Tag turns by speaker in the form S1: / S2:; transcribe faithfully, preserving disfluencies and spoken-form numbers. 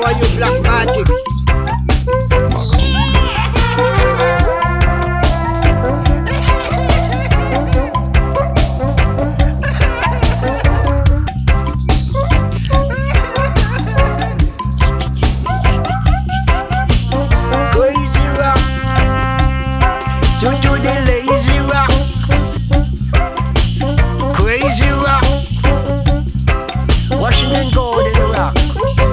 S1: are you, Black Magic? Crazy rock, to to the lazy rock. Crazy rock, Washington Golden rock.